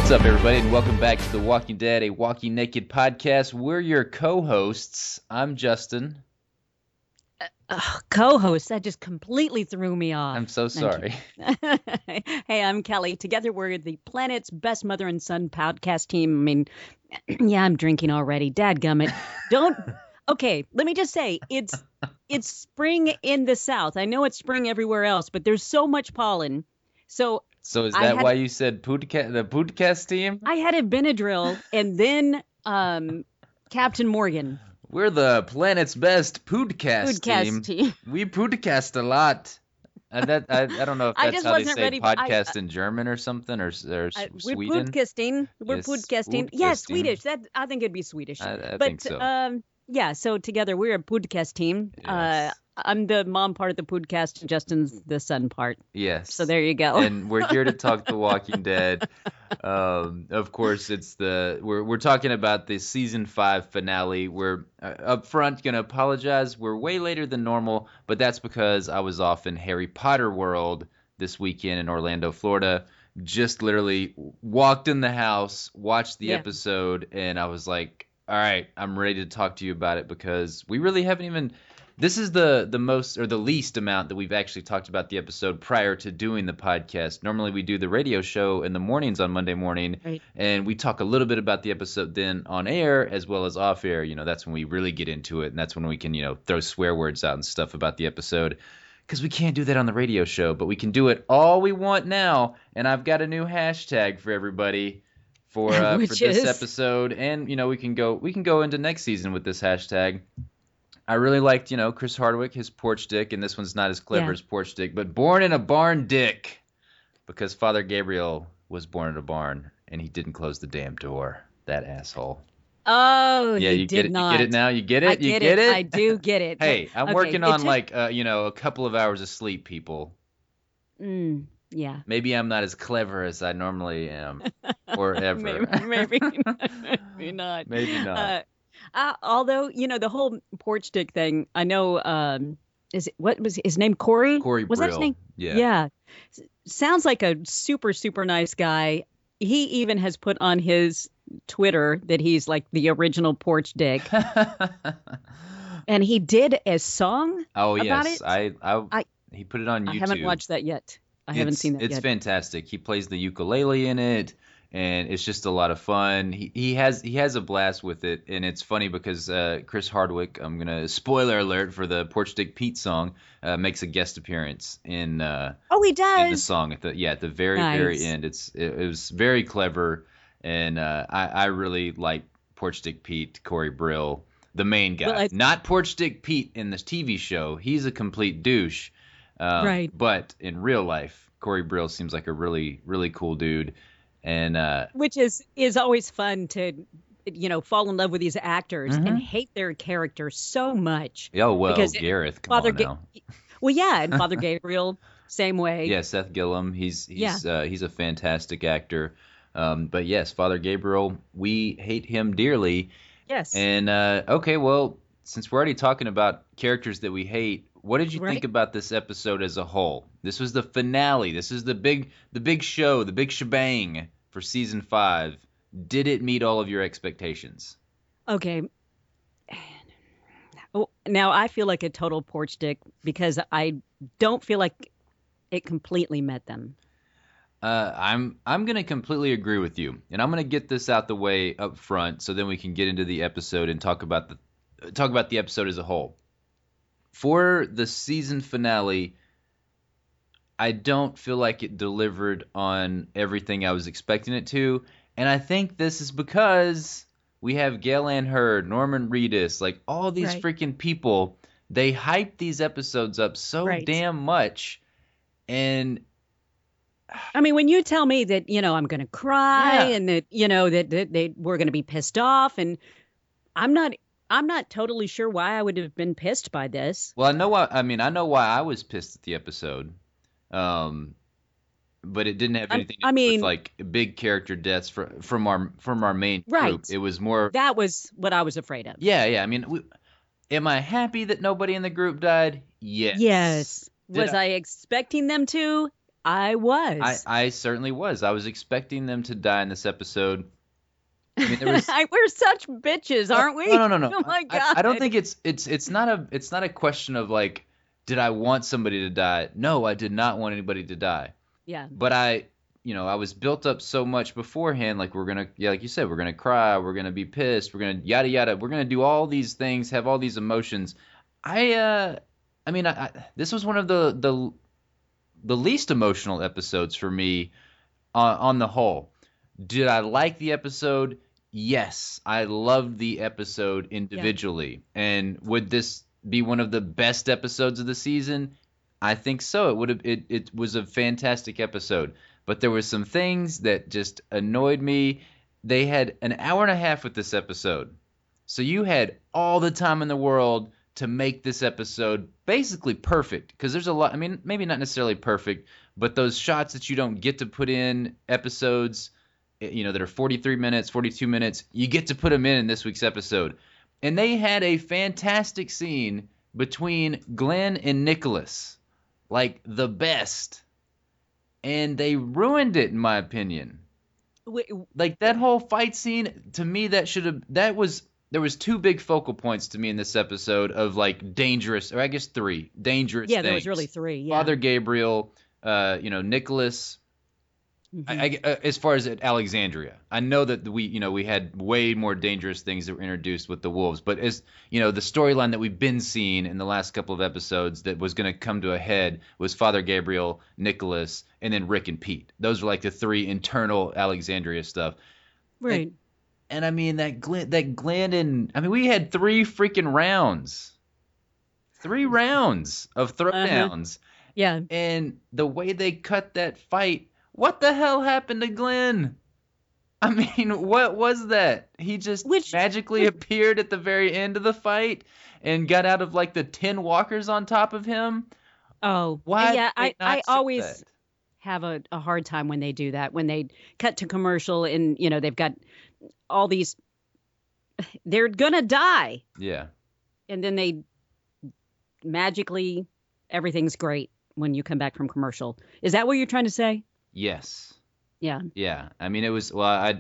What's up, everybody, and welcome back to The Walking Dead, a Walking Naked podcast. We're your co-hosts. I'm Justin. Co-host, that just completely threw me off. I'm so sorry. Hey, I'm Kelly. Together, we're the planet's best mother and son podcast team. I mean, yeah, I'm drinking already. Dadgummit. Okay, let me just say, it's spring in the South. I know it's spring everywhere else, but there's so much pollen. So is that why you said the podcast team? I had a Benadryl and then Captain Morgan. We're the planet's best podcast team. We podcast a lot. I don't know if that's how they say podcast in German or something, or Sweden. We're podcasting. We're podcasting. Yeah, Swedish. I think it'd be Swedish. I think so. Yeah, so together we're a podcast team. Yes. I'm the mom part of the podcast, and Justin's the son part. Yes. So there you go. And we're here to talk The Walking Dead. Of course, we're talking about the season 5 finale. We're up front gonna apologize. We're way later than normal, but that's because I was off in Harry Potter World this weekend in Orlando, Florida. Just literally walked in the house, watched the episode, and I was like, all right, I'm ready to talk to you about it because we really haven't even. This is the most or the least amount that we've actually talked about the episode prior to doing the podcast. Normally we do the radio show in the mornings on Monday morning, right, and we talk a little bit about the episode then on air as well as off air. That's when we really get into it, and that's when we can throw swear words out and stuff about the episode because we can't do that on the radio show, but we can do it all we want now. And I've got a new hashtag for everybody for this episode, and we can go into next season with this hashtag. I really liked, Chris Hardwick, his porch dick, and this one's not as clever as porch dick, but born in a barn dick, because Father Gabriel was born in a barn, and he didn't close the damn door. That asshole. Oh, yeah, you did not. You get it now? You get it? I get it? I do get it. Hey, I'm working on a couple of hours of sleep, people. Yeah. Maybe I'm not as clever as I normally am, or ever. Maybe not. Maybe not. Although, the whole porch dick thing, I know, what was his name? Corey? Corey was Brill. that his name? Yeah. Sounds like a super, super nice guy. He even has put on his Twitter that he's like the original porch dick. And he did a song about it. He put it on YouTube. I haven't watched that yet. I haven't seen that yet. It's fantastic. He plays the ukulele in it. And it's just a lot of fun. He has a blast with it, and it's funny because Chris Hardwick, I'm gonna spoiler alert for the Porch Dick Pete song, makes a guest appearance in. He does. In the song at the very very end. It was very clever, and I really like Porch Dick Pete, Corey Brill, the main guy, not Porch Dick Pete in this TV show. He's a complete douche, right? But in real life, Corey Brill seems like a really really cool dude. And which is always fun to fall in love with these actors and hate their character so much. Oh well, Gareth, come on now. Well, yeah, and Father Gabriel, same way. Yeah, Seth Gillum, he's a fantastic actor. But yes, Father Gabriel, we hate him dearly. Yes. And okay, well, since we're already talking about characters that we hate, what did you think about this episode as a whole? This was the finale. This is the big show, the big shebang for season 5. Did it meet all of your expectations? Okay. Now I feel like a total porch dick because I don't feel like it completely met them. I'm going to completely agree with you, and I'm going to get this out the way up front, so then we can get into the episode and talk about the episode as a whole. For the season finale, I don't feel like it delivered on everything I was expecting it to, and I think this is because we have Gale Anne Hurd, Norman Reedus, like all these freaking people. They hyped these episodes up so damn much, and I mean, when you tell me that I'm going to cry and that that we're going to be pissed off, and I'm not totally sure why I would have been pissed by this. Well, I know why. I mean, I know why I was pissed at the episode. But it didn't have anything to do with like big character deaths from our main group. It was more. That was what I was afraid of. Yeah. I mean, am I happy that nobody in the group died? Yes. Yes. Was I expecting them to? I was. I certainly was. I was expecting them to die in this episode. I mean, there was We're such bitches, aren't we? no. Oh my I don't God. think it's not a question of like, did I want somebody to die? No, I did not want anybody to die. Yeah. But I was built up so much beforehand, like like you said, we're gonna cry, we're gonna be pissed, we're gonna yada yada, we're gonna do all these things, have all these emotions. This was one of the least emotional episodes for me on the whole. Did I like the episode? Yes, I loved the episode individually. Yeah. And would this be one of the best episodes of the season? I think so. It was a fantastic episode. But there were some things that just annoyed me. They had an hour and a half with this episode. So you had all the time in the world to make this episode basically perfect. Because there's a lot, I mean, maybe not necessarily perfect, but those shots that you don't get to put in episodes, that are 43 minutes, 42 minutes, you get to put them in this week's episode. And they had a fantastic scene between Glenn and Nicholas. Like, the best. And they ruined it, in my opinion. Like, that whole fight scene, to me, there was two big focal points to me in this episode of, like, dangerous, or I guess three, dangerous things. Yeah, there was really three, yeah. Father Gabriel, Nicholas, as far as at Alexandria. I know that we had way more dangerous things that were introduced with the wolves, but as the storyline that we've been seeing in the last couple of episodes that was going to come to a head was Father Gabriel, Nicholas, and then Rick and Pete. Those were like the three internal Alexandria stuff. Right. And I mean that Glenn and we had three freaking rounds. 3 rounds of throwdowns. Yeah. And the way they cut that fight, what the hell happened to Glenn? I mean, what was that? He just magically appeared at the very end of the fight and got out of like the 10 walkers on top of him? Oh, why? Yeah, I always have a hard time when they do that. When they cut to commercial and, they've got all these, they're going to die. Yeah. And then they magically, everything's great when you come back from commercial. Is that what you're trying to say? Yes. Yeah. Yeah. I mean, it was,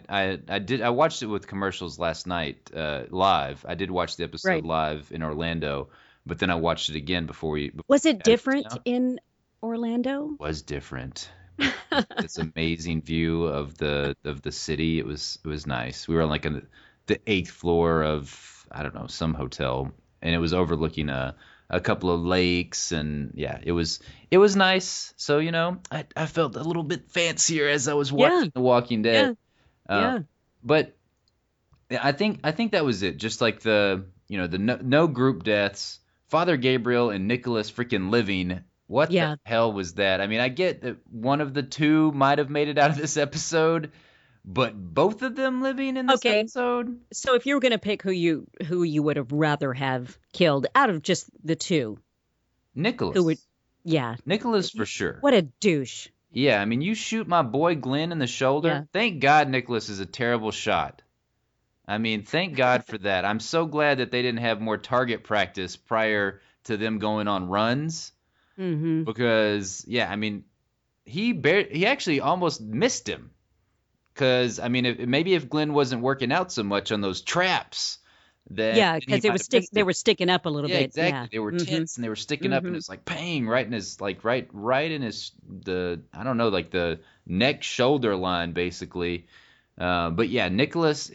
I watched it with commercials last night, live. I did watch the episode live in Orlando, but then I watched it again before was it different in Orlando? It was different. This amazing view of the city. It was nice. We were on like the 8th floor of, I don't know, some hotel, and it was overlooking a couple of lakes, and yeah, it was nice. So I felt a little bit fancier as I was watching The Walking Dead. Yeah. But I think that was it. Just like the no group deaths, Father Gabriel and Nicholas freaking living. What the hell was that? I mean, I get that one of the two might have made it out of this episode, but both of them living in this episode? So if you were going to pick who you would have rather have killed out of just the two. Nicholas. Who would, Nicholas for sure. What a douche. Yeah, I mean, you shoot my boy Glenn in the shoulder. Yeah. Thank God Nicholas is a terrible shot. I mean, thank God for that. I'm so glad that they didn't have more target practice prior to them going on runs. Mm-hmm. Because, I mean, he actually almost missed him. Because, I mean, maybe if Glenn wasn't working out so much on those traps, then because they were sticking up a little bit. Exactly. Yeah, They were tense and they were sticking up, and it's like pang right in his right in his I don't know, like the neck shoulder line basically. But yeah, Nicholas.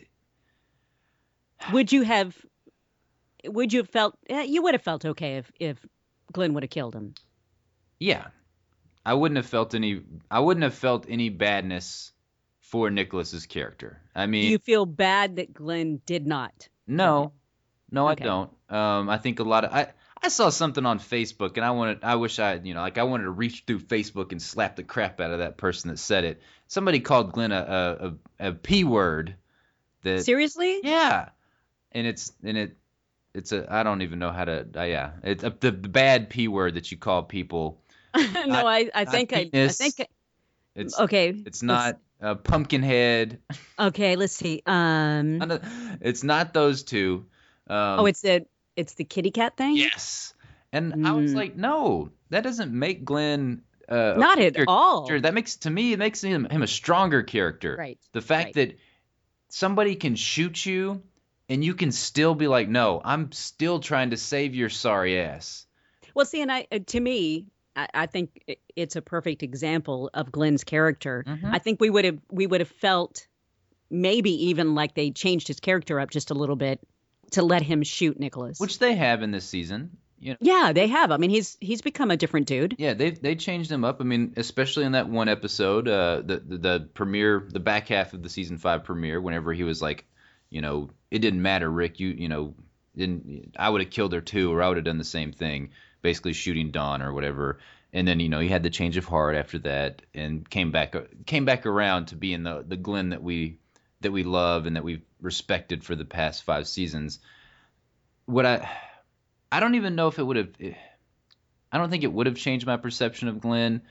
Would you have felt you would have felt okay if Glenn would have killed him? Yeah, I wouldn't have felt any badness for Nicholas's character. I mean, do you feel bad that Glenn did not? No, I don't. I think a lot of I saw something on Facebook, and I wanted to reach through Facebook and slap the crap out of that person that said it. Somebody called Glenn a P word. That seriously? Yeah, and it's a I don't even know how to it's the bad P word that you call people. No, I think it's okay. It's not. Pumpkinhead. Okay, let's see. It's not those two. It's the kitty cat thing? Yes. And I was like, no, that doesn't make Glenn Not at all. character, that makes, to me, it makes him a stronger character. Right. The fact that somebody can shoot you and you can still be like, no, I'm still trying to save your sorry ass. Well, see, and to me, I think it's a perfect example of Glenn's character. I think we would have felt maybe even like they changed his character up just a little bit to let him shoot Nicholas. Which they have in this season. Yeah, they have. I mean, he's become a different dude. Yeah, they changed him up. I mean, especially in that one episode, the premiere, the back half of the season 5 premiere, whenever he was like, it didn't matter, Rick. I would have killed her too, or I would have done the same thing, basically shooting Dawn or whatever. And then he had the change of heart after that, and came back around to being the Glenn that we love and that we've respected for the past 5 seasons. I don't even know if it would have. I don't think it would have changed my perception of Glenn.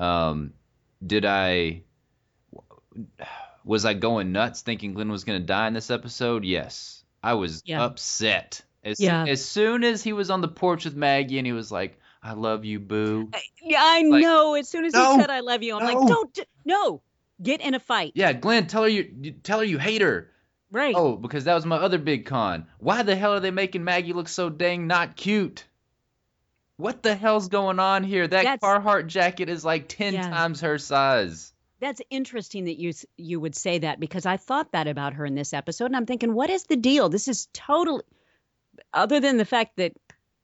Was I going nuts thinking Glenn was going to die in this episode? Yes. I was upset. As soon as he was on the porch with Maggie and he was like, I love you, boo. I know. As soon as he said I love you, I'm like, no, get in a fight. Yeah, Glenn, tell her you hate her. Right. Oh, because that was my other big con. Why the hell are they making Maggie look so dang not cute? What the hell's going on here? That Carhartt jacket is like 10 times her size. That's interesting that you would say that, because I thought that about her in this episode, and I'm thinking, what is the deal? This is totally, other than the fact that,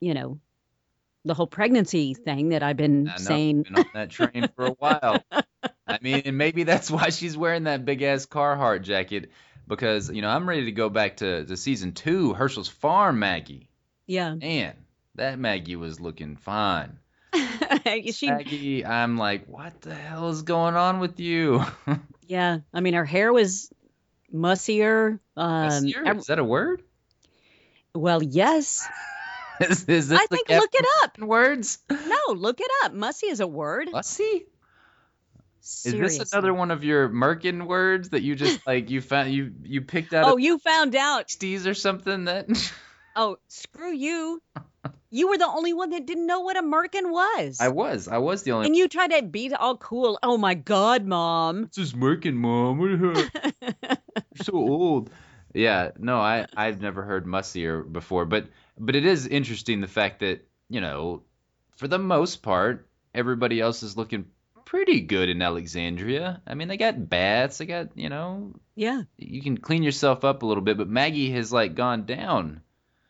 the whole pregnancy thing that I've been saying. I've been on that train for a while. I mean, and maybe that's why she's wearing that big ass Carhartt jacket. Because, I'm ready to go back to season 2, Herschel's Farm Maggie. Yeah. Man, that Maggie was looking fine. Maggie, I'm like, what the hell is going on with you? Yeah. I mean, her hair was mussier. Mussier? Is that a word? Well, yes. Is this I think look it up. Words? No, look it up. Mussy is a word. Mussy? Seriously. Is this another one of your Merkin words that you just you found you picked out? Oh, you found out. 60s or something that. Oh, screw you! You were the only one that didn't know what a Merkin was. I was the only. And you tried to be all cool. Oh my God, Mom! It's just Merkin, Mom. You're so old. Yeah, no, I've never heard mussier before, but it is interesting the fact that for the most part everybody else is looking pretty good in Alexandria. I mean, they got baths. They got, Yeah. You can clean yourself up a little bit, but Maggie has gone down.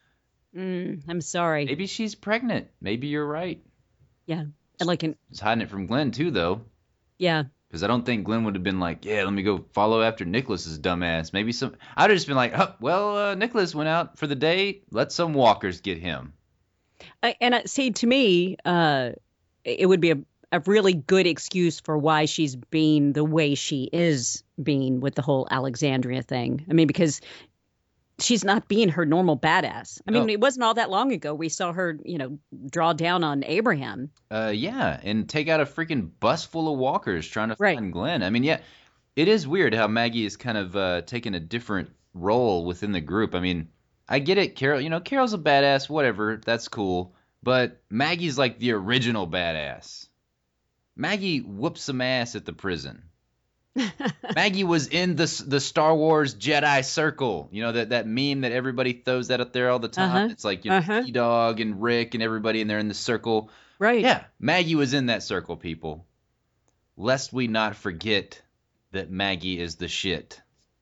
I'm sorry. Maybe she's pregnant. Maybe you're right. Yeah. And She's hiding it from Glenn too, though. Yeah. Because I don't think Glenn would have been like, yeah, let me go follow after Nicholas's dumbass. Maybe I'd have just been like, Nicholas went out for the day. Let some walkers get him. See, to me, it would be a really good excuse for why she's being the way she is being with the whole Alexandria thing. I mean, because she's not being her normal badass. I mean, It wasn't all that long ago we saw her, draw down on Abraham. Yeah, and take out a freaking bus full of walkers trying to find Glenn. I mean, yeah, it is weird how Maggie is kind of taking a different role within the group. I mean, I get it, Carol. Carol's a badass, whatever, that's cool. But Maggie's like the original badass. Maggie whoops some ass at the prison. Maggie was in the Star Wars Jedi Circle. That meme that everybody throws out there all the time. It's like T-Dog and Rick and everybody, and they're in the circle. Right. Yeah, Maggie was in that circle, people. Lest we not forget that Maggie is the shit.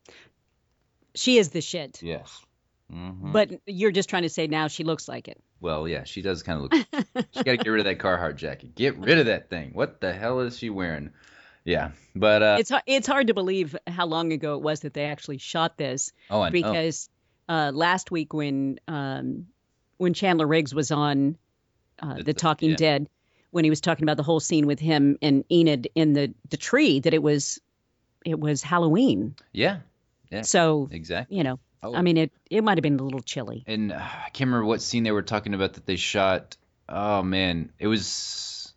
She is the shit. Yes. Mm-hmm. But you're just trying to say now she looks like it. Well, yeah, she does kind of look. She got to get rid of that Carhartt jacket. Get rid of that thing. What the hell is she wearing? Yeah, but it's hard to believe how long ago it was that they actually shot this. Oh, I know. Because last week when Chandler Riggs was on The Talking Dead, when he was talking about the whole scene with him and Enid in the tree, that it was Halloween. Yeah. So exactly. I mean, it might have been a little chilly. And I can't remember what scene they were talking about that they shot. Oh man, it was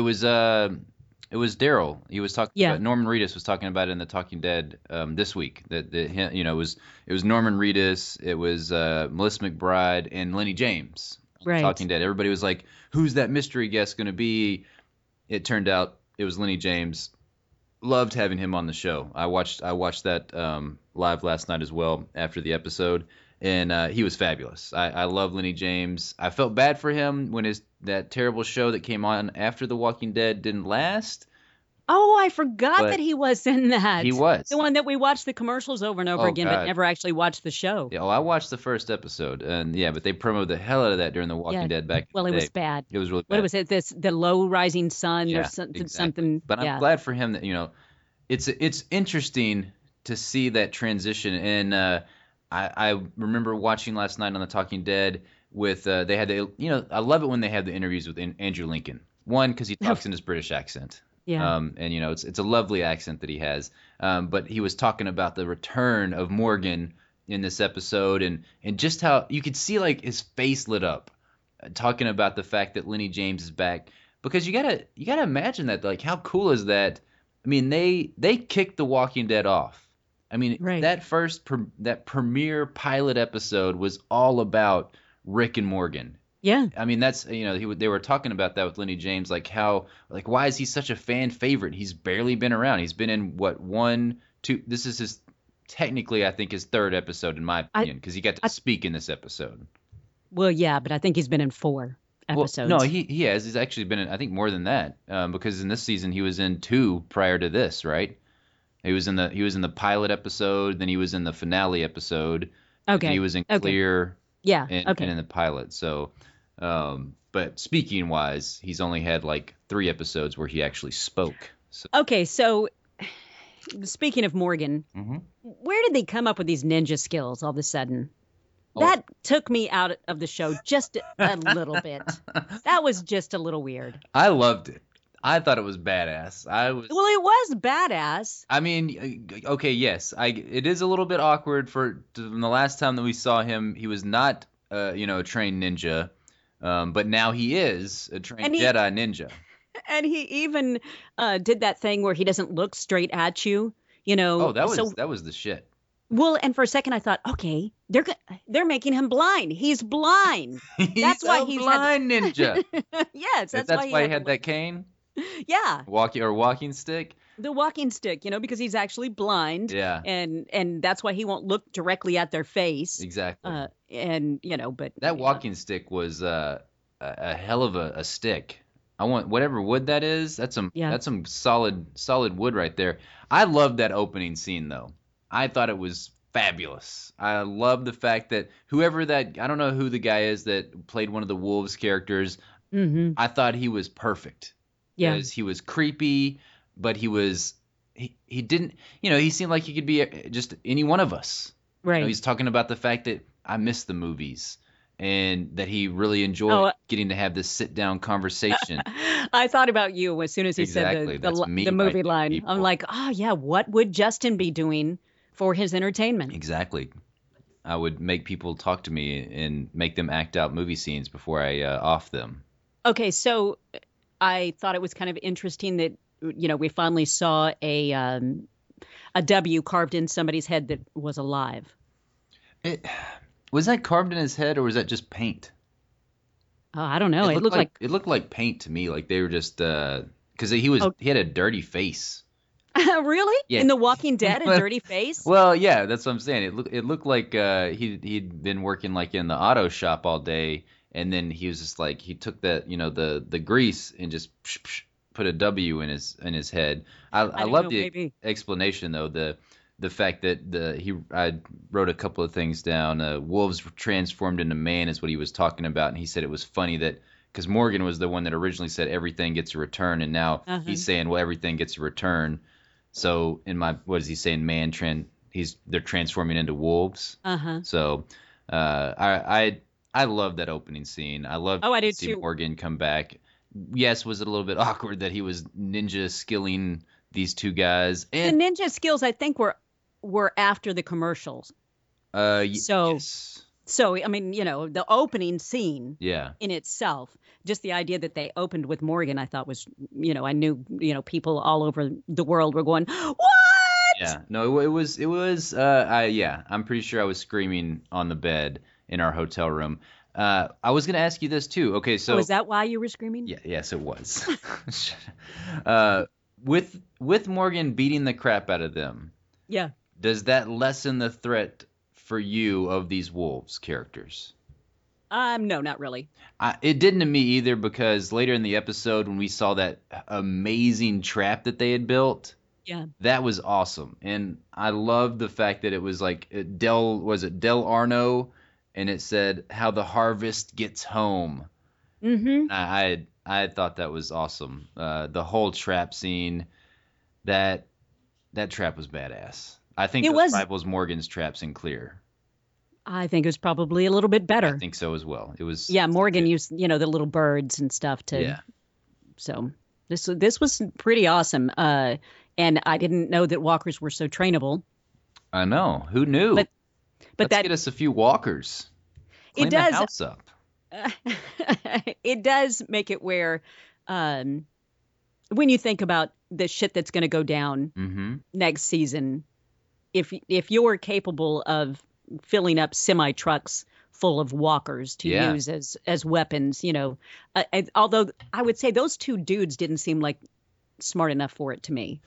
Daryl. He was talking about, Norman Reedus was talking about it in The Talking Dead this week. That it was Norman Reedus, it was Melissa McBride and Lenny James. Right. Talking Dead. Everybody was like, who's that mystery guest going to be? it turned out it was Lenny James. Loved having him on the show. I watched that live last night as well after the episode, and he was fabulous. I love Lenny James. I felt bad for him when that terrible show that came on after The Walking Dead didn't last. Oh, I forgot But that he was in that. he was. The one that we watched the commercials over and over Oh, again, but God. never actually watched the show. Yeah, I watched the first episode, and but they promoted the hell out of that during The Walking Yeah. Dead back in Well, the it day. was bad. It was really What bad. was it? The low rising sun Yeah, or something. exactly. But I'm glad for him that it's interesting to see that transition. And I remember watching last night on The Talking Dead with they had I love it when they have the interviews with Andrew Lincoln. One, because he talks in his British accent. Yeah. And it's a lovely accent that he has. But he was talking about the return of Morgan in this episode, and just how you could see like his face lit up, talking about the fact that Lenny James is back. Because you gotta imagine that, like, how cool is that? I mean, they kicked The Walking Dead off. I mean, Right. that premiere pilot episode was all about Rick and Morgan. Yeah. I mean, that's they were talking about that with Lenny James, like why is he such a fan favorite? He's barely been around. He's been in what, 1, 2. This is his technically, I think, his third episode in my opinion, because he got to speak in this episode. Well, yeah, but I think he's been in 4 episodes. Well, no, he has. He's actually been in, I think, more than that, because in this season he was in 2 prior to this, right? He was in the pilot episode, then he was in the finale episode. Okay. And he was in Okay. Clear. Yeah. And Okay. in the pilot. So, but speaking wise, he's only had like 3 episodes where he actually spoke. So, Okay. So, speaking of Morgan, Mhm. where did they come up with these ninja skills all of a sudden? Oh. That took me out of the show just a little bit. That was just a little weird. I loved it. I thought it was badass. Well, it was badass. I mean, okay, yes, it is a little bit awkward from the last time that we saw him. He was not, a trained ninja, but now he is a trained And Jedi ninja. And he even did that thing where he doesn't look straight at you. Oh, that So, was the shit. well, and for a second I thought, okay, they're making him blind. He's blind. That's why he's blind ninja. Yes, That's that's why he had that cane, Yeah, walking stick. the walking stick. Because he's actually blind. Yeah, And that's why he won't look directly at their face. exactly. But That walking stick was a hell of a stick. I want whatever wood that is. That's some solid wood right there. I loved that opening scene though. I thought it was fabulous. I love the fact that I don't know who the guy is that played one of the Wolves characters. Mm-hmm. I thought he was perfect. Yeah. Because he was creepy, but he didn't, he seemed like he could be just any one of us. Right. He's talking about the fact that I miss the movies and that he really enjoyed getting to have this sit-down conversation. I thought about you as soon as he Exactly. said That's me the right movie there, line. people. I'm like, oh, yeah, what would Justin be doing for his entertainment? Exactly. I would make people talk to me and make them act out movie scenes before I off them. Okay, so I thought it was kind of interesting that, we finally saw a W carved in somebody's head that was alive. Was that carved in his head or was that just paint? Oh, I don't know. It looked like it looked like paint to me. Like they were just because he had a dirty face. really? Yeah. In The Walking Dead, a dirty face? Well, yeah, that's what I'm saying. It looked like he'd been working like in the auto shop all day, and then he was just like he took that the grease and just put a W in his head. I don't love know, the maybe. explanation though. The fact that I wrote a couple of things down. Wolves transformed into man is what he was talking about, and he said it was funny that because Morgan was the one that originally said everything gets a return, and now he's saying, well, everything gets a return. So what is he saying? They're transforming into wolves. So I love that opening scene. I love I do to see too. Morgan come back. Yes, was it a little bit awkward that he was ninja skilling these two guys? The And ninja skills, I think, were after the commercials. So- yes. So, I mean, the opening scene Yeah. in itself, just the idea that they opened with Morgan, I thought was, I knew, people all over the world were going, what? Yeah, no, it was. I'm pretty sure I was screaming on the bed in our hotel room. I was going to ask you this too. Okay, Oh, so is that why you were screaming? yeah, yes, it was. uh, with Morgan beating the crap out of them, Yeah. does that lessen the threat for you of these wolves characters? No, not really. It didn't to me either because later in the episode when we saw that amazing trap that they had built, Yeah. that was awesome, and I loved the fact that it was like Del Arno, and it said how the harvest gets home. Mm-hmm. I thought that was awesome. The whole trap scene, that that trap was badass. I think It this was. rivals Morgan's traps in Clear. I think it was probably a little bit I better. think so as well. It was Yeah, Morgan good. used, the little birds and stuff to. Yeah, So this was pretty awesome. And I didn't know that walkers were so trainable. I know. Who knew? But but Let's that get us a few walkers. it Clean the does house up. it does make it where, um, when you think about the shit that's going to go down Mm-hmm. next season, if you're capable of filling up semi trucks full of walkers to Yeah. use as weapons, although I would say those two dudes didn't seem like smart enough for it to me.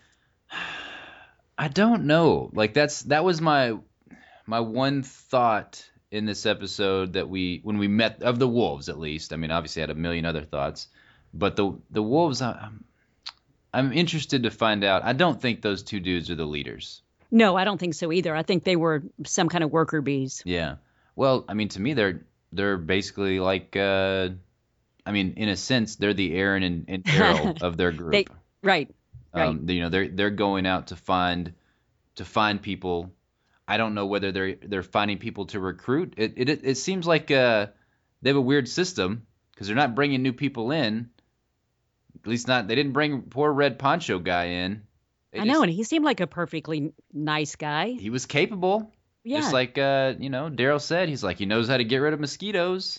I don't know. Like that was my one thought in this episode that when we met of the wolves at least. I mean, obviously I had a million other thoughts, but the wolves I'm interested to find out. I don't think those two dudes are the leaders. No, I don't think so either. I think they were some kind of worker bees. Yeah. Well, I mean, to me, they're basically like, I mean, in a sense, they're the Aaron and Daryl of their They group. right, right. They're going out to find people. I don't know whether they're finding people to recruit. It seems like they have a weird system because they're not bringing new people in. At least not. They didn't bring poor Red Poncho guy in. I know, and he seemed like a perfectly nice guy. He was capable. Yeah. Just like Daryl said, he's like he knows how to get rid of mosquitoes.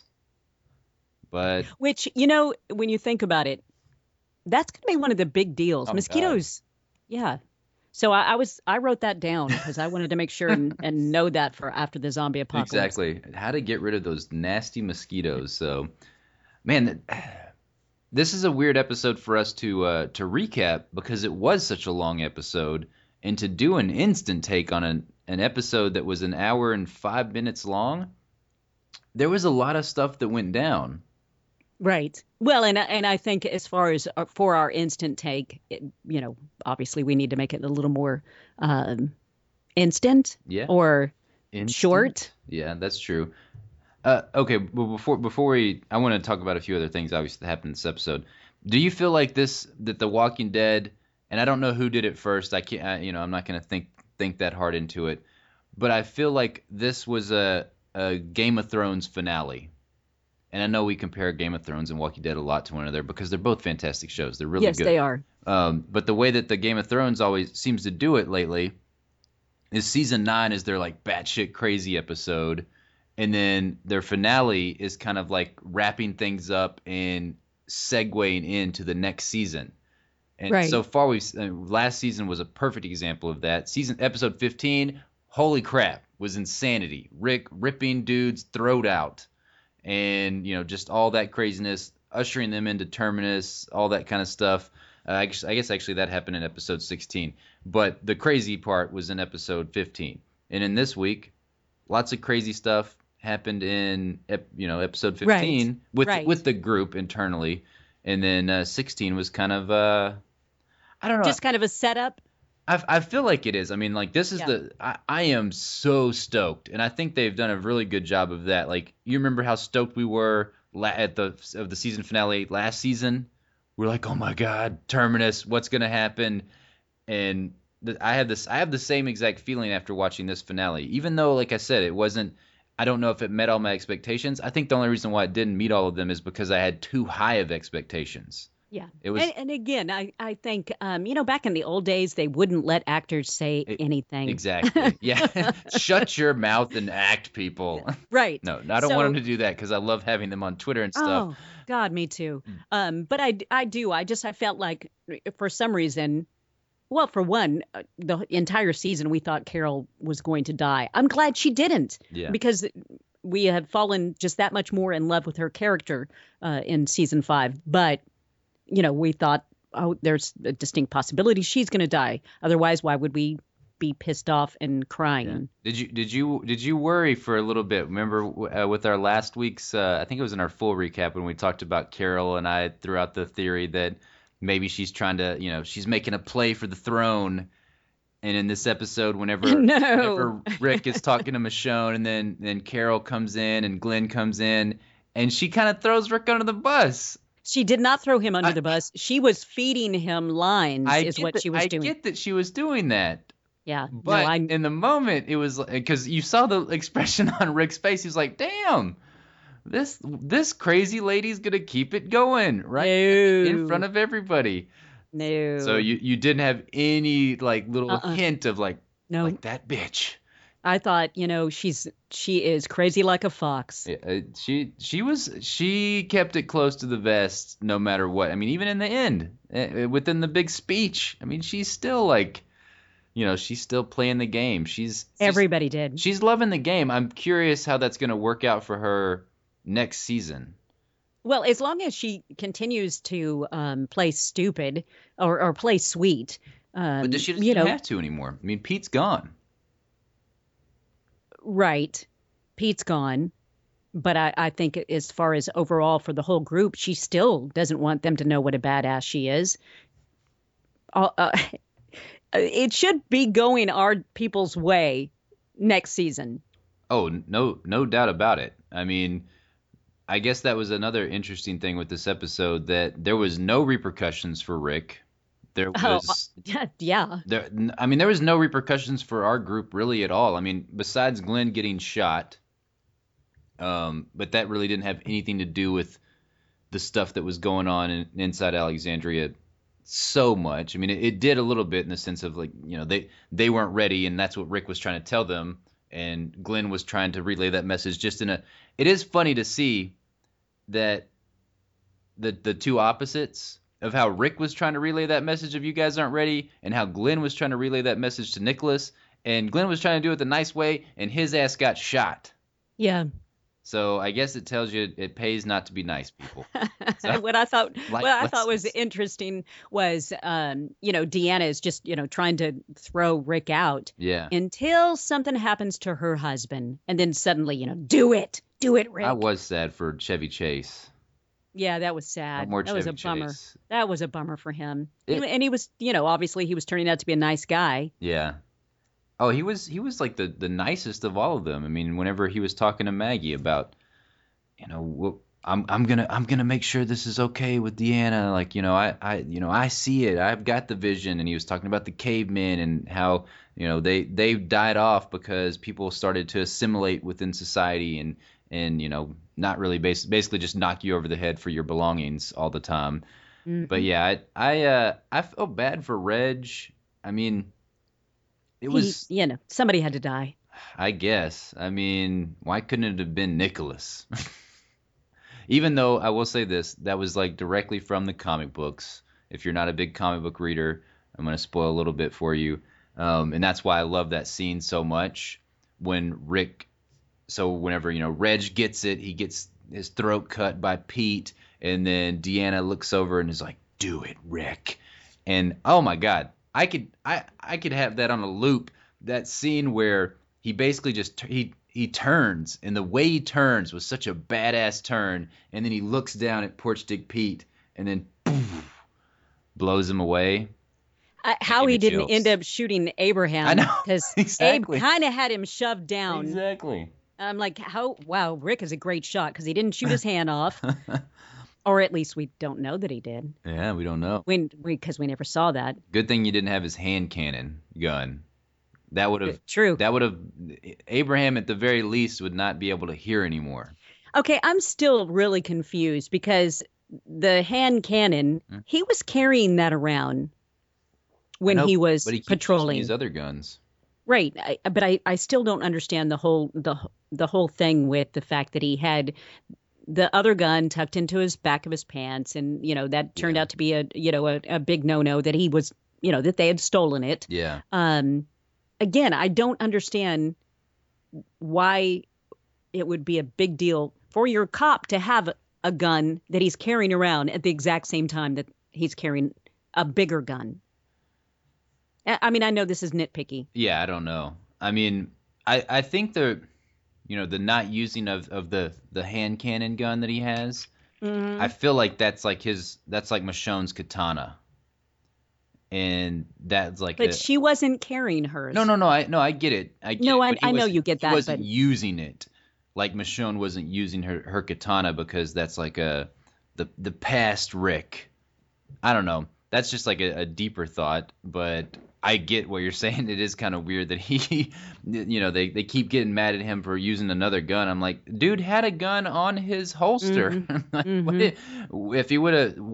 But Which, when you think about it, that's going to be one of the big deals. oh God, Mosquitoes. Yeah. So I wrote that down because I wanted to make sure and know that for after the zombie apocalypse. exactly how to get rid of those nasty mosquitoes. So, man, this is a weird episode for us to recap because it was such a long episode, and to do an instant take on an episode that was an hour and 5 minutes long. There was a lot of stuff that went down. Right. Well, and I think as far as for our instant take, obviously we need to make it a little more instant Yeah. or Instant? short. Yeah, that's true. Okay, well, I want to talk about a few other things obviously that happened in this episode. Do you feel like that The Walking Dead, and I don't know who did it first. I can't, I'm not going to think that hard into it, but I feel like this was a Game of Thrones finale. And I know we compare Game of Thrones and Walking Dead a lot to one another because they're both fantastic shows. They're really Yes, good. they are. But the way that the Game of Thrones always seems to do it lately is season 9 is their like batshit crazy episode, and then their finale is kind of like wrapping things up and segueing into the next season. And Right. so far, last season was a perfect example of that. Episode 15, holy crap, was insanity. Rick ripping dude's throat out, and just all that craziness, ushering them into Terminus, all that kind of stuff. I guess actually that happened in episode 16, but the crazy part was in episode 15. And in this week, lots of crazy stuff happened in episode 15 Right. with the group internally, and then 16 was kind of I don't know. Just kind of a setup. I feel like it is. I mean, like this is Yeah. I am so stoked, and I think they've done a really good job of that. Like you remember how stoked we were at the season finale last season. We're like, oh my God, Terminus, what's gonna happen? And I have the same exact feeling after watching this finale. Even though, like I said, it wasn't. I don't know if it met all my expectations. I think the only reason why it didn't meet all of them is because I had too high of expectations. Yeah. It was And again, I think, back in the old days, they wouldn't let actors say anything. exactly. Yeah. Shut your mouth and act, people. Right. No, I don't want them to do that because I love having them on Twitter and stuff. Oh, God, me too. But I do. I felt like for some reason, well, for one, the entire season we thought Carol was going to die. I'm glad she didn't. Yeah. Because we have fallen just that much more in love with her character in season 5. But, we thought, oh, there's a distinct possibility she's going to die. Otherwise, why would we be pissed off and crying? Yeah. Did you worry for a little bit? Remember with our last week's, I think it was in our full recap when we talked about Carol, and I threw out the theory that maybe she's trying to, she's making a play for the throne. And in this episode, whenever Rick is talking to Michonne, and then Carol comes in and Glenn comes in, and she kind of throws Rick under the bus. She did not throw him under the bus. She was feeding him lines, she was doing. I get that she was doing that. Yeah. But in the moment, it was because you saw the expression on Rick's face. He was like, damn, this crazy lady's going to keep it going in front of everybody. No. So you didn't have any little hint of no, like that bitch. I thought, she is crazy like a fox. Yeah, she kept it close to the vest no matter what. I mean, even in the end, within the big speech, I mean, she's still she's still playing the game. Everybody did. She's loving the game. I'm curious how that's going to work out for her next season. Well, as long as she continues to play stupid or play sweet. But does she doesn't have to anymore? I mean, Pete's gone. Right. Pete's gone. But I think as far as overall for the whole group, she still doesn't want them to know what a badass she is. It should be going our people's way next season. Oh, no doubt about it. I mean, I guess that was another interesting thing with this episode, that there was no repercussions for Rick. There was yeah. There was no repercussions for our group really at all. I mean, besides Glenn getting shot, but that really didn't have anything to do with the stuff that was going on inside Alexandria so much. I mean, it did a little bit in the sense of they weren't ready, and that's what Rick was trying to tell them, and Glenn was trying to relay that message just in a. It is funny to see that the two opposites of how Rick was trying to relay that message of you guys aren't ready, and how Glenn was trying to relay that message to Nicholas, and Glenn was trying to do it the nice way, and his ass got shot. Yeah. So I guess it tells you it pays not to be nice, people. So, what I thought was interesting was, Deanna is just, trying to throw Rick out. Yeah. Until something happens to her husband, and then suddenly, do it, Rick. I was sad for Chevy Chase. Yeah, that was sad. That was a bummer. That was a bummer for him. And he was, obviously he was turning out to be a nice guy. Yeah. Oh, he was like the nicest of all of them. I mean, whenever he was talking to Maggie about, I'm gonna make sure this is okay with Deanna. I see it. I've got the vision. And he was talking about the cavemen and how they died off because people started to assimilate within society and not really basically just knock you over the head for your belongings all the time. Mm-hmm. But yeah, I felt bad for Reg. I mean. It was, somebody had to die. I guess. I mean, why couldn't it have been Nicholas? Even though I will say this, that was directly from the comic books. If you're not a big comic book reader, I'm going to spoil a little bit for you. And that's why I love that scene so much when Rick. So whenever, Reg gets it, he gets his throat cut by Pete. And then Deanna looks over and is like, do it, Rick. And oh my God. I could have that on a loop. That scene where he basically just he turns, and the way he turns was such a badass turn, and then he looks down at Porch Dick Pete, and then poof, blows him away. How he didn't end up shooting Abraham? I know, because exactly. Abe kind of had him shoved down. Exactly. I'm like, wow, Rick is a great shot because he didn't shoot his hand off. Or at least we don't know that he did. Yeah, we don't know. Because we never saw that. Good thing you didn't have his hand cannon gun. That would have true. That would have Abraham at the very least would not be able to hear anymore. Okay, I'm still really confused because the hand cannon, he was carrying that around when he was patrolling these other guns. Right, but I still don't understand the whole thing with the fact that he had the other gun tucked into his back of his pants, and that turned out to be a big no-no that he was that they had stolen it. Yeah. Again, I don't understand why it would be a big deal for your cop to have a gun that he's carrying around at the exact same time that he's carrying a bigger gun. I mean, I know this is nitpicky. Yeah, I don't know. I mean, I think the not using of the hand cannon gun that he has, I feel like that's like Michonne's katana. And that's like But she wasn't carrying hers. No, I get it. I know you get that. He wasn't but using it. Like Michonne wasn't using her katana because that's like the past Rick. I don't know. That's just like a deeper thought, but I get what you're saying. It is kind of weird that he, they keep getting mad at him for using another gun. I'm like, dude had a gun on his holster. If he would have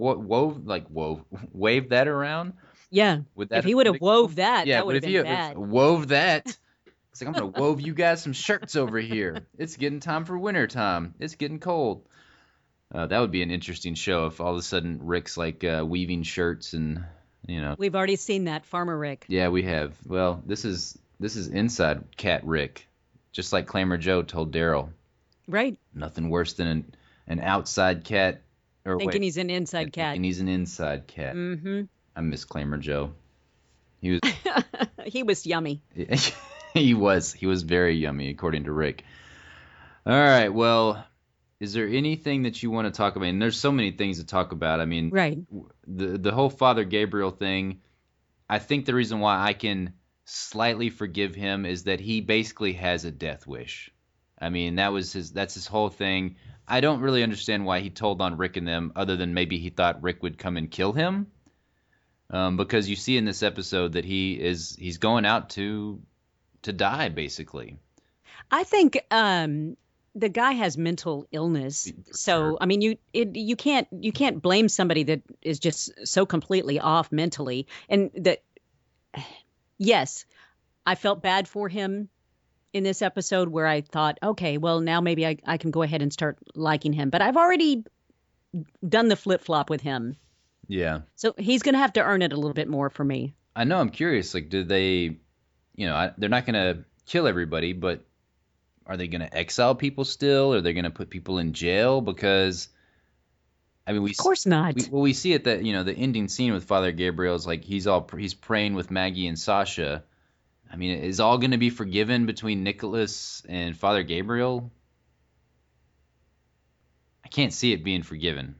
waved that around. Yeah. If he would have wove that, yeah, that would have been bad. Wove that. It's like, I'm going to wove you guys some shirts over here. It's getting time for winter time. It's getting cold. That would be an interesting show if all of a sudden Rick's like weaving shirts and, We've already seen that, Farmer Rick. Yeah, we have. Well, this is inside Cat Rick, just like Clamor Joe told Daryl. Right. Nothing worse than an outside cat. Thinking he's an inside cat. Thinking he's an inside cat. Mm-hmm. I miss Clamor Joe. He was he was yummy. He was very yummy, according to Rick. All right, well, is there anything that you want to talk about? And there's so many things to talk about. I mean, right. The whole Father Gabriel thing, I think the reason why I can slightly forgive him is that he basically has a death wish. I mean, that's his whole thing. I don't really understand why he told on Rick and them, other than maybe he thought Rick would come and kill him. Because you see in this episode that he's going out to die, basically. I think the guy has mental illness, so I mean, you can't blame somebody that is just so completely off mentally. And that, yes, I felt bad for him in this episode where I thought, okay, well, now maybe I can go ahead and start liking him, but I've already done the flip flop with him. Yeah. So he's going to have to earn it a little bit more for me. I know. I'm curious. Like, did they, they're not going to kill everybody, but are they going to exile people still? Are they going to put people in jail? Because, I mean, of course not. We see it that, the ending scene with Father Gabriel is like he's praying with Maggie and Sasha. I mean, is all going to be forgiven between Nicholas and Father Gabriel? I can't see it being forgiven.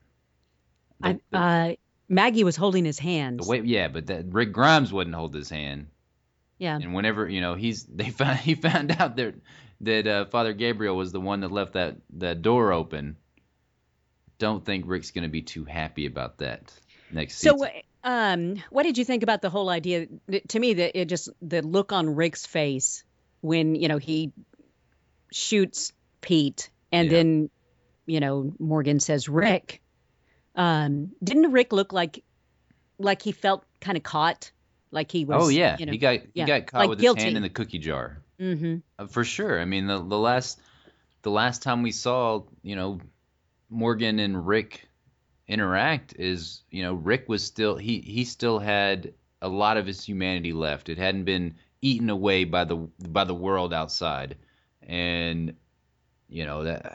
Maggie was holding his hand. But that Rick Grimes wouldn't hold his hand. Yeah. And whenever he found out that Father Gabriel was the one that left that door open. Don't think Rick's going to be too happy about that next season. So, what did you think about the whole idea? To me, the look on Rick's face when he shoots Pete, and then Morgan says Rick. Didn't Rick look like he felt kind of caught, like he was? Oh yeah, he got caught with guilty. his hand in the cookie jar. Mm-hmm. For sure. I mean, the last time we saw Morgan and Rick interact is Rick was still he still had a lot of his humanity left. It hadn't been eaten away by the world outside, and that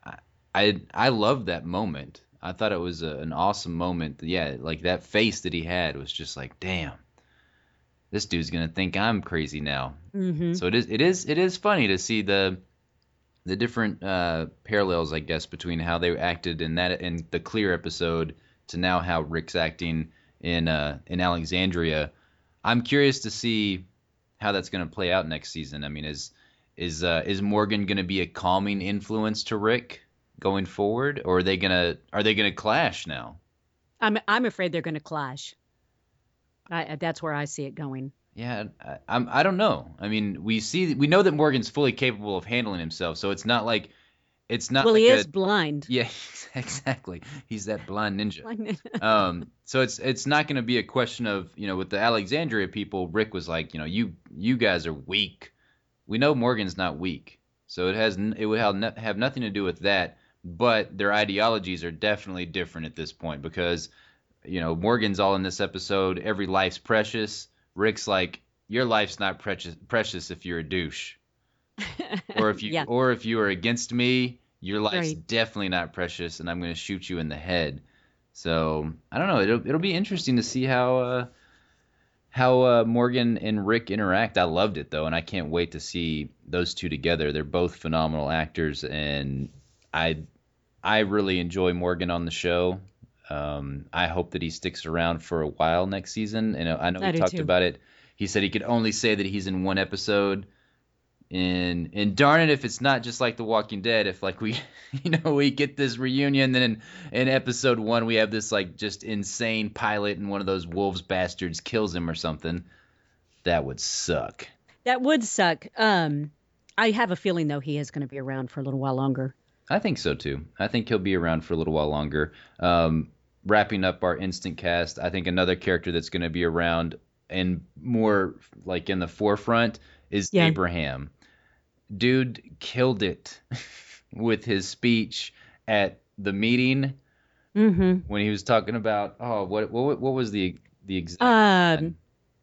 I loved that moment. I thought it was an awesome moment. Yeah, like that face that he had was just like, damn, this dude's gonna think I'm crazy now. Mm-hmm. So it is funny to see the different parallels, I guess, between how they acted in the Clear episode to now how Rick's acting in Alexandria. I'm curious to see how that's gonna play out next season. I mean, is Morgan gonna be a calming influence to Rick going forward, or are they gonna clash now? I'm afraid they're gonna clash. That's where I see it going. Yeah, I don't know. I mean, we know that Morgan's fully capable of handling himself, so it's not like well, he is blind. Yeah, exactly. He's that blind ninja. So it's not going to be a question of with the Alexandria people. Rick was like, you guys are weak. We know Morgan's not weak, so it would have nothing to do with that. But their ideologies are definitely different at this point because, Morgan's all in this episode. Every life's precious. Rick's like, your life's not precious if you're a douche. Yeah, or if you are against me, your life's right. definitely not precious, and I'm going to shoot you in the head. So I don't know. It'll be interesting to see how Morgan and Rick interact. I loved it though, and I can't wait to see those two together. They're both phenomenal actors, and I I really enjoy Morgan on the show. I hope that he sticks around for a while next season. And I know I he do talked too. about it. He said he could only say that he's in one episode. And darn it if it's not just like The Walking Dead. If like we we get this reunion, then in episode one we have this like just insane pilot and one of those wolves bastards kills him or something. That would suck. That would suck. I have a feeling though he is going to be around for a little while longer. I think so too. I think he'll be around for a little while longer. Wrapping up our instant cast, I think another character that's going to be around and more like in the forefront is Yeah. Abraham. Dude killed it with his speech at the meeting Mm-hmm. when he was talking about what was the exact line? Um,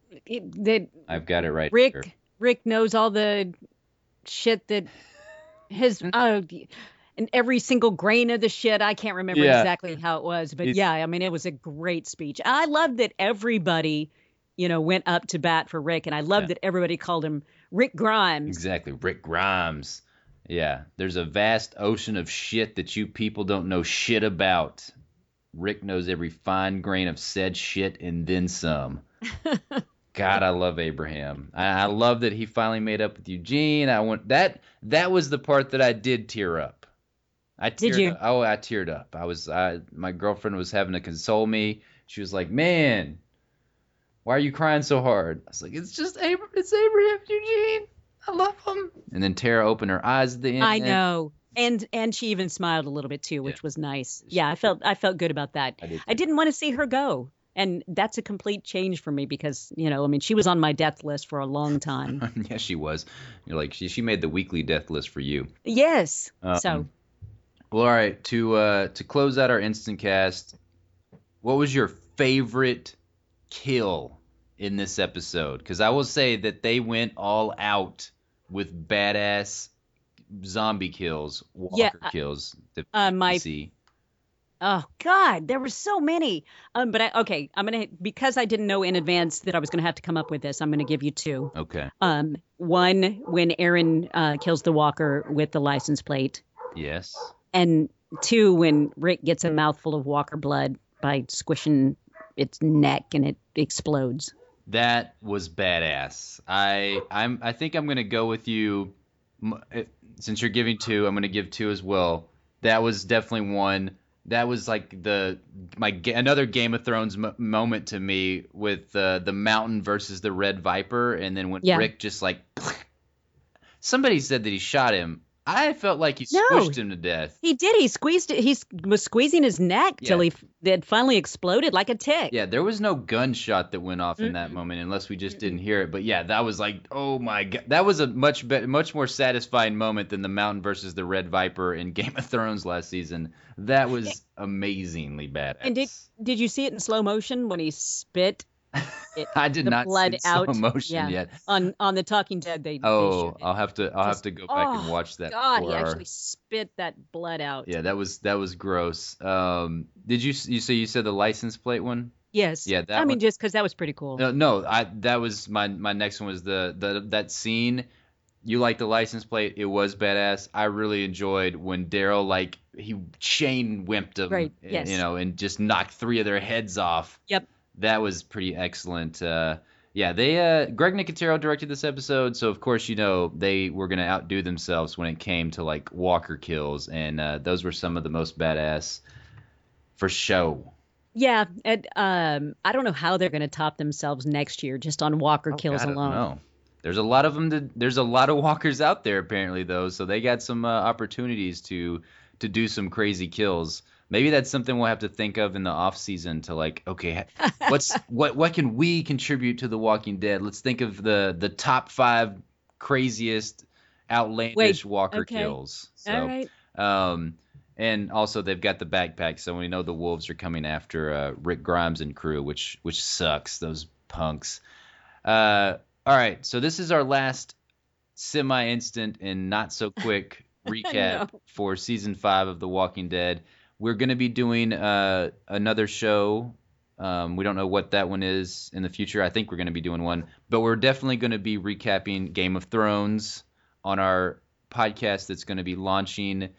that I've got it right here. Rick knows all the shit that his and every single grain of the shit. I can't remember Yeah, exactly how it was, but it's yeah, I mean, it was a great speech. I love that everybody, went up to bat for Rick, and I love yeah, that everybody called him Rick Grimes. exactly. Rick Grimes. Yeah, there's a vast ocean of shit that you people don't know shit about. Rick knows every fine grain of said shit and then some. God, I love Abraham. I love that he finally made up with Eugene. I want that was the part that I did tear up. I Did teared you? up. Oh, I teared up. My girlfriend was having to console me. She was like, "Man, why are you crying so hard?" I was like, it's Abraham Eugene. I love him." And then Tara opened her eyes at the I end. know. And she even smiled a little bit too, Yeah, which was nice. she Yeah, I felt good about that. I did I too. didn't want to see her go. And that's a complete change for me because, I mean, she was on my death list for a long time. Yeah, she was. You're like she made the weekly death list for you. Yes. So, Um, well, all right. To close out our instant cast, what was your favorite kill in this episode? Because I will say that they went all out with badass zombie kills, yeah, walker kills that we my see. oh God, there were so many. Okay, because I didn't know in advance that I was gonna have to come up with this, I'm gonna give you two. Okay. One when Aaron kills the walker with the license plate, Yes. and two when Rick gets a mouthful of walker blood by squishing its neck and it explodes. That was badass. I think I'm gonna go with you. Since you're giving two, I'm gonna give two as well. That was definitely one. That was like another Game of Thrones moment to me with the Mountain versus the Red Viper, and then when Yeah. Rick just like somebody said that he shot him. I felt like he No, squished him to death. he did. He squeezed it. Was squeezing his neck till Yeah, it finally exploded like a tick. yeah. There was no gunshot that went off in that Mm-mm, moment, unless we just didn't mm-mm. hear it. But yeah, that was like, oh my god, that was a much more satisfying moment than the Mountain versus the Red Viper in Game of Thrones last season. That was amazingly And did badass. did you see it in slow motion when he spit it, I did the not see blood it slow out? motion Yeah, yet. on the Talking Dead they showed Oh, it. I'll have Just to go back and oh watch that God, he for actually our. spit that blood out. Yeah, that was gross. Did you said the license plate one? Yes, Yeah, I that mean one. just because that was pretty cool. No, no, that was my next one was that scene. You like the license plate? It was badass. I really enjoyed when Daryl like he chain whipped Right? them, Yes. and just knocked three of their heads off. Yep. That was pretty excellent. Yeah, they Greg Nicotero directed this episode, so of course they were gonna outdo themselves when it came to like Walker kills, and those were some of the most badass for show. Yeah, and I don't know how they're going to top themselves next year just on Walker Oh kills God, I don't alone. know. There's a lot of them. There's a lot of walkers out there apparently though, so they got some opportunities to do some crazy kills. Maybe that's something we'll have to think of in the off season to like, okay, what can we contribute to The Walking Dead? Let's think of the top five craziest Wait, outlandish walker okay, kills. all So, right. um, and also they've got the backpack, so we know the wolves are coming after Rick Grimes and crew, which sucks. Those punks. All right, so this is our last semi-instant and not so quick recap No. for season 5 of The Walking Dead. We're going to be doing another show. We don't know what that one is in the future. I think we're going to be doing one, but we're definitely going to be recapping Game of Thrones on our podcast that's going to be launching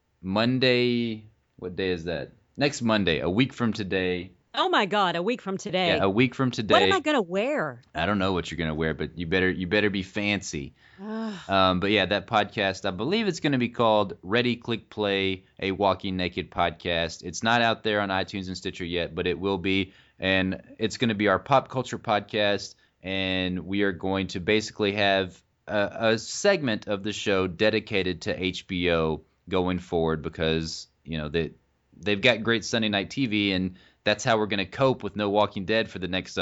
Monday. What day is that? Next Monday, a week from today. Oh my God, a week from today. Yeah, a week from today. What am I gonna wear? I don't know what you're gonna wear, but you better be fancy. But yeah, that podcast, I believe it's gonna be called Ready Click Play, a Walking Naked podcast. It's not out there on iTunes and Stitcher yet, but it will be, and it's gonna be our pop culture podcast, and we are going to basically have a segment of the show dedicated to HBO going forward because they've got great Sunday night TV, and that's how we're going to cope with no Walking Dead for the next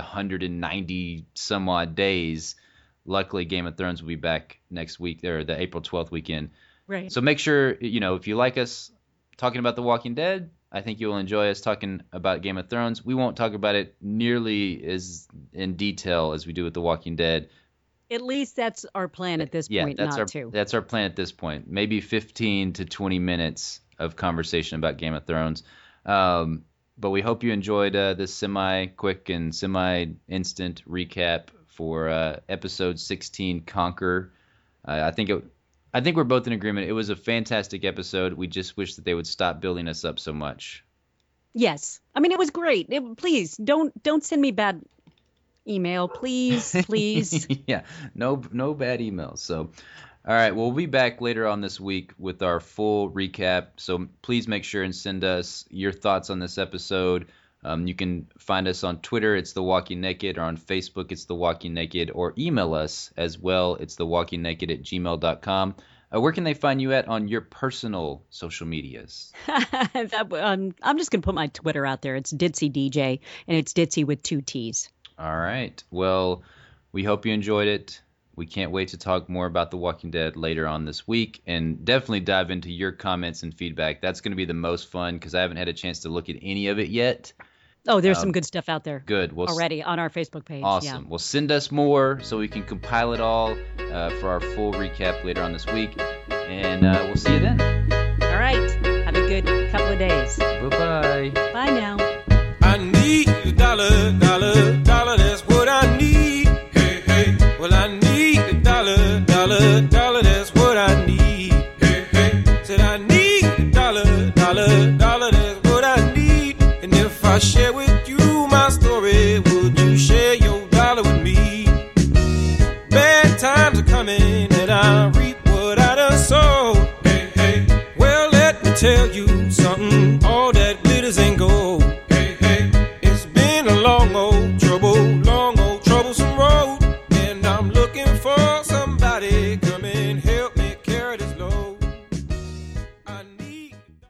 190 some odd days. Luckily, Game of Thrones will be back next week, or the April 12th weekend. Right. So make sure, if you like us talking about The Walking Dead, I think you'll enjoy us talking about Game of Thrones. We won't talk about it nearly as in detail as we do with The Walking Dead. At least that's our plan at this point, That's our plan at this point. Maybe 15 to 20 minutes of conversation about Game of Thrones. But we hope you enjoyed this semi-quick and semi-instant recap for episode 16, Conquer. I think we're both in agreement. It was a fantastic episode. We just wish that they would stop building us up so much. Yes, I mean it was great. Please don't send me bad email, please. Yeah, no bad emails. So. All right, we'll be back later on this week with our full recap, so please make sure and send us your thoughts on this episode. You can find us on Twitter, it's The Walking Naked, or on Facebook, it's The Walking Naked, or email us as well, it's thewalkingnaked@gmail.com. Where can they find you at on your personal social medias? I'm just going to put my Twitter out there. It's Ditzy DJ, and it's Ditzy with 2 T's. All right, well, we hope you enjoyed it. We can't wait to talk more about The Walking Dead later on this week and definitely dive into your comments and feedback. That's going to be the most fun because I haven't had a chance to look at any of it yet. Oh, there's some good stuff out there. Good. Already on our Facebook page. Awesome. Yeah. Well, send us more so we can compile it all for our full recap later on this week. And we'll see you then. All right. Have a good couple of days. Bye-bye. Bye now. I need a dollar, that's what I need. Hey, hey. Well, I need a dollar, that's what I need. Hey, hey. Said I need a dollar, that's what I need. And if I share with you my story, would you share your dollar with me? Bad times are coming and I reap what I done sowed. Hey, hey. Well, let me tell you something. All